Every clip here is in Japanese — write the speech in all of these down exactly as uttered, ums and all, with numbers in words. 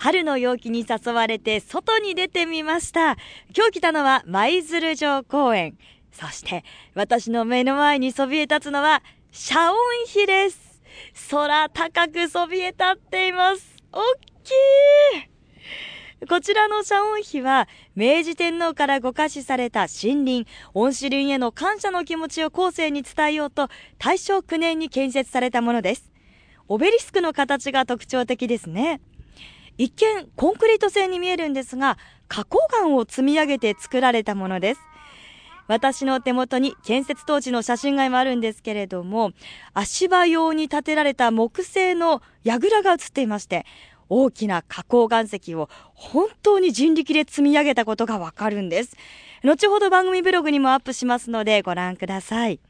春の陽気に誘われて外に出てみました。今日来たのは舞鶴城公園。そして私の目の前にそびえ立つのは謝恩碑です。空高くそびえ立っています。おっきい。こちらの謝恩碑は明治天皇からご下賜された森林、恩賜林への感謝の気持ちを後世に伝えようと大正きゅうねんに建設されたものです。オベリスクの形が特徴的ですね。一見コンクリート製に見えるんですが、花崗岩を積み上げて作られたものです。私の手元に建設当時の写真が今あるんですけれども、足場用に建てられた木製の櫓が映っていまして、大きな花崗岩石を本当に人力で積み上げたことがわかるんです。後ほど番組ブログにもアップしますのでご覧ください。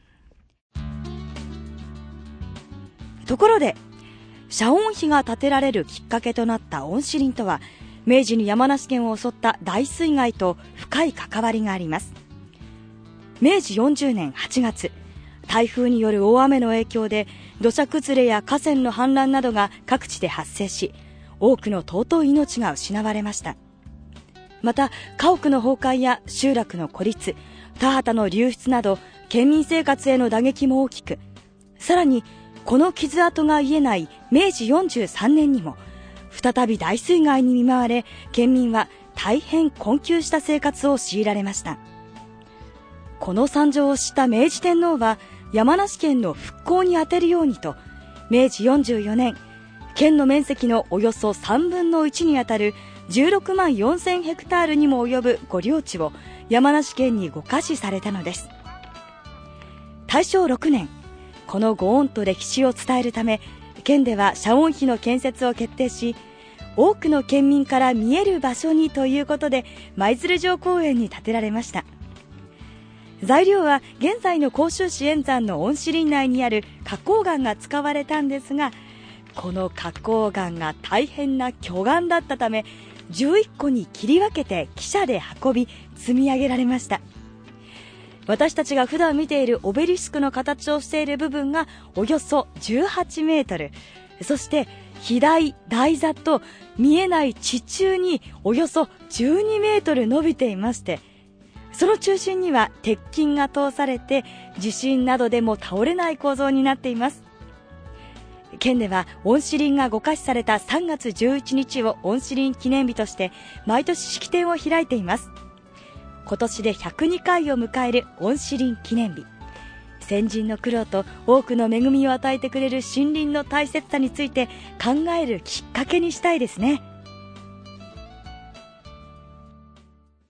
ところで謝恩碑が建てられるきっかけとなった恩賜林とは、明治に山梨県を襲った大水害と深い関わりがあります。明治よんじゅうねんはちがつ、台風による大雨の影響で土砂崩れや河川の氾濫などが各地で発生し、多くの尊い命が失われました。また家屋の崩壊や集落の孤立、田畑の流出など県民生活への打撃も大きく、さらにこの傷跡が癒えない明治よんじゅうさんねんにも再び大水害に見舞われ、県民は大変困窮した生活を強いられました。この惨状を知った明治天皇は山梨県の復興に充てるようにと、明治よんじゅうよねん、県の面積のおよそさんぶんのいちにあたるじゅうろくまんよんせんヘクタールにも及ぶ御領地を山梨県にご下賜されたのです。大正ろくねん、このご恩と歴史を伝えるため、県では謝恩碑の建設を決定し、多くの県民から見える場所にということで舞鶴城公園に建てられました。材料は現在の甲州市円山の恩賜林内にある花崗岩が使われたんですが、この花崗岩が大変な巨岩だったため、じゅういっこに切り分けて汽車で運び積み上げられました。私たちが普段見ているオベリスクの形をしている部分がおよそじゅうはちメートル、そして肥大、台座と見えない地中におよそじゅうにメートル伸びていまして、その中心には鉄筋が通されて地震などでも倒れない構造になっています。県では恩賜林がご下賜されたさんがつじゅういちにちを恩賜林記念日として毎年式典を開いています。今年でひゃくにかいを迎える恩賜林記念日、先人の苦労と多くの恵みを与えてくれる森林の大切さについて考えるきっかけにしたいですね。